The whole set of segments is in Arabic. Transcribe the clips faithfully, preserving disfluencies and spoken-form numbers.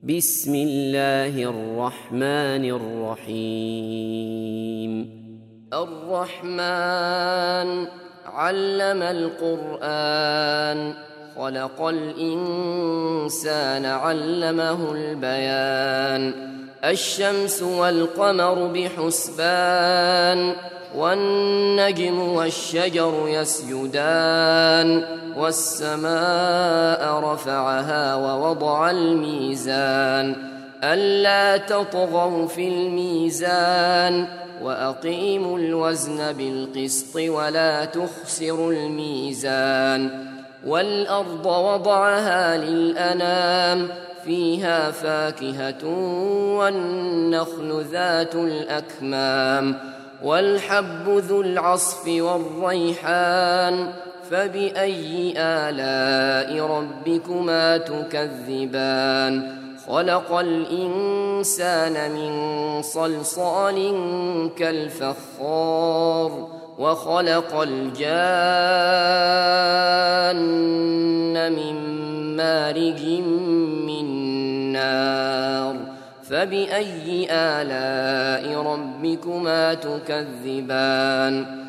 بسم الله الرحمن الرحيم. الرحمن علم القرآن، خلق الإنسان علمه البيان. الشمس والقمر بحسبان، والنجم والشجر يسجدان. والسماء رفعها ووضع الميزان، ألا تطغوا في الميزان، وأقيموا الوزن بالقسط ولا تخسروا الميزان. والأرض وضعها للأنام، فيها فاكهة والنخل ذات الأكمام، والحب ذو العصف والريحان. فبأي آلاء ربكما تكذبان؟ خلق الإنسان من صلصال كالفخار، وخلق الجان من مارج من نار. فبأي آلاء ربكما تكذبان؟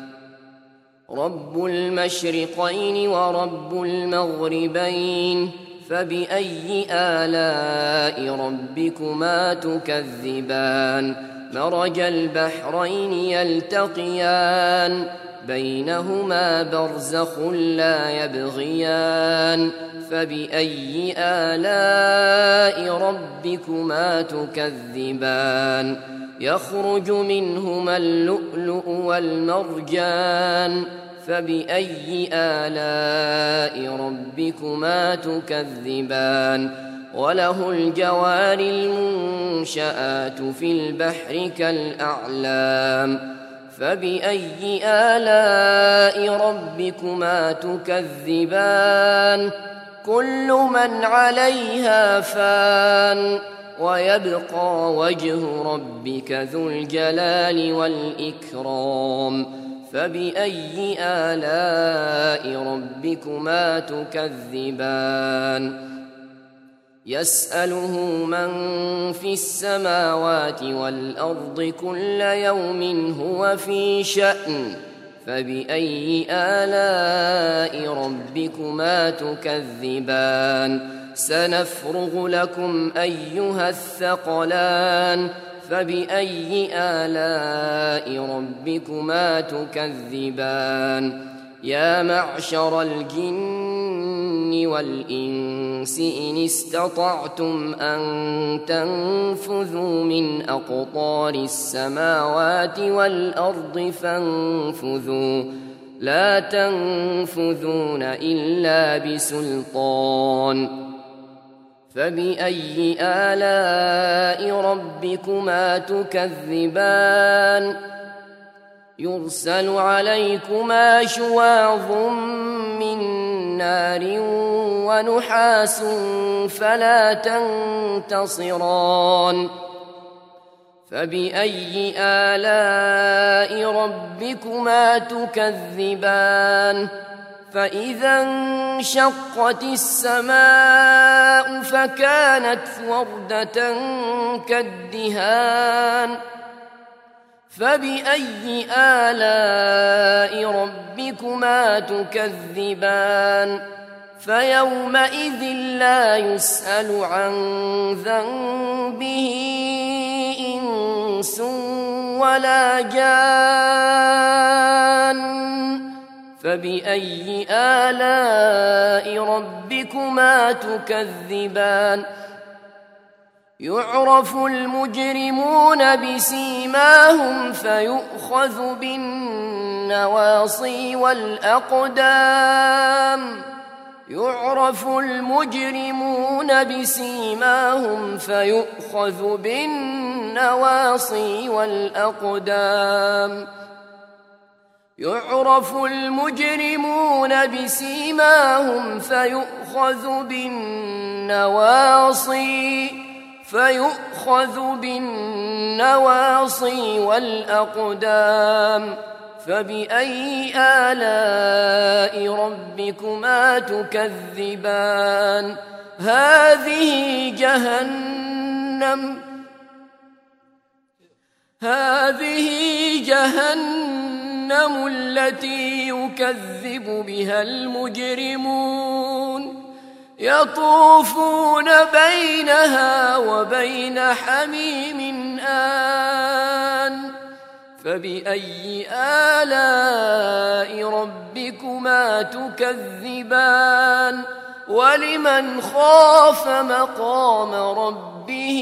رب المشرقين ورب المغربين، فبأي آلاء ربكما تكذبان؟ مرج البحرين يلتقيان، بينهما برزخ لا يبغيان. فبأي آلاء ربكما تكذبان؟ يخرج منهما اللؤلؤ والمرجان. فبأي آلاء ربكما تكذبان؟ وله الجوار المنشآت في البحر كالأعلام. فبأي آلاء ربكما تكذبان؟ كل من عليها فان، ويبقى وجه ربك ذو الجلال والإكرام. فبأي آلاء ربكما تكذبان؟ يسأله من في السماوات والأرض كل يوم هو في شأن. فبأي آلاء ربكما تكذبان؟ سنفرغ لكم أيها الثقلان. فبأي آلاء ربكما تكذبان؟ يا معشر الجن والإنس إن استطعتم أن تنفذوا من أقطار السماوات والأرض فانفذوا، لا تنفذون إلا بسلطان. فبأي آلاء ربكما تكذبان؟ يرسل عليكما شواظ من نار ونحاس فلا تنتصران. فبأي آلاء ربكما تكذبان؟ فإذا انشقت السماء فكانت وردة كالدهان. فبأي آلاء ربكما تكذبان؟ فيومئذ لا يسأل عن ذنبه إنس ولا جان. فبأي آلاء ربكما تكذبان؟ يعرف المجرمون بسيماهم فيؤخذ بالنواصي والأقدام. يعرف المجرمون بسيماهم فيؤخذ بالنواصي والأقدام. يعرف المجرمون بسيماهم فيؤخذ بالنواصي فيؤخذ بالنواصي والأقدام. فبأي آلاء ربكما تكذبان هذه جهنم هذه جهنم التي يكذب بها المجرمون يطوفون بينها وبين حميم آن فبأي آلاء ربكما تكذبان ولمن خاف مقام ربه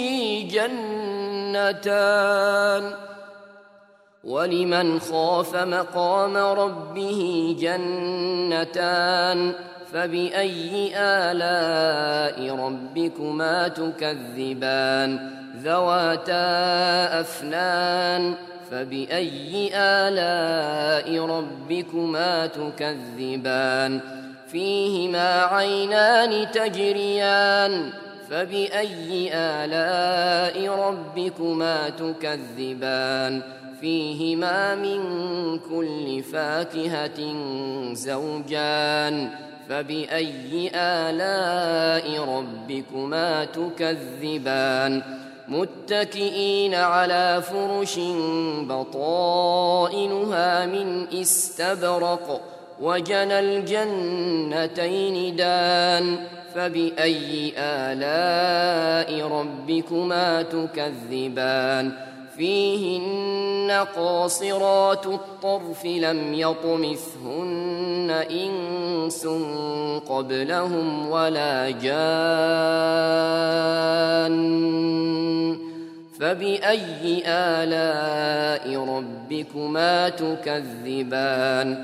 جنتان ولمن خاف مقام ربه جنتان فبأي آلاء ربكما تكذبان ذواتا أفنان فبأي آلاء ربكما تكذبان فيهما عينان تجريان فبأي آلاء ربكما تكذبان فيهما من كل فاكهة زوجان فبأي آلاء ربكما تكذبان متكئين على فرش بطائنها من استبرق وجنى الجنتين دان فبأي آلاء ربكما تكذبان فيهن قاصرات الطرف لم يطمثهن إنس قبلهم ولا جان فبأي آلاء ربكما تكذبان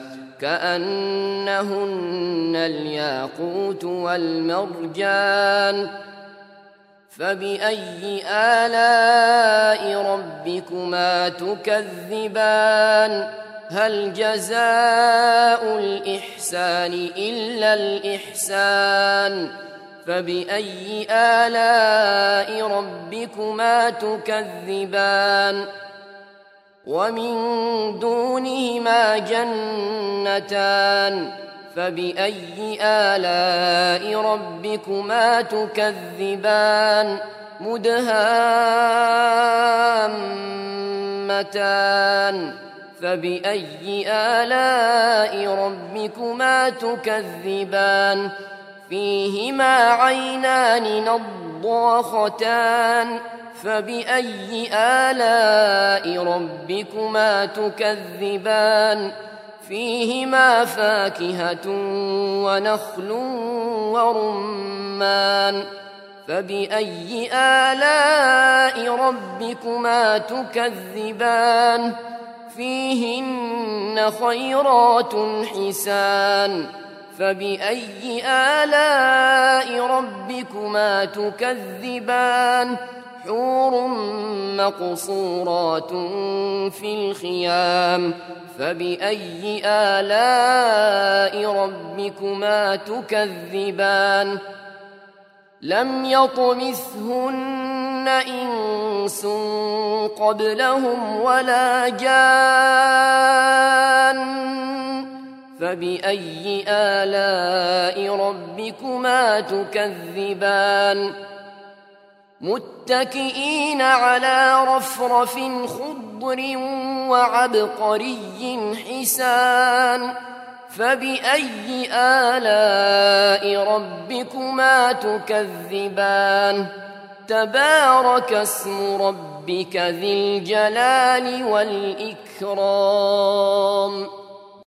كأنهن الياقوت والمرجان فبأي آلاء ربكما تكذبان هل جزاء الإحسان إلا الإحسان فبأي آلاء ربكما تكذبان ومن دونهما جنتان فبأي آلاء ربكما تكذبان مدهامتان فبأي آلاء ربكما تكذبان فيهما عينان نضاختان فبأي آلاء ربكما تكذبان فيهما فاكهة ونخل ورمان فبأي آلاء ربكما تكذبان فيهن خيرات حسان فبأي آلاء ربكما تكذبان حور مقصورات في الخيام فبأي آلاء ربكما تكذبان لم يطمثهن إنس قبلهم ولا جان فبأي آلاء ربكما تكذبان متكئين على رفرف خضر وعبقري حسان فبأي آلاء ربكما تكذبان تبارك اسم ربك ذي الجلال والإكرام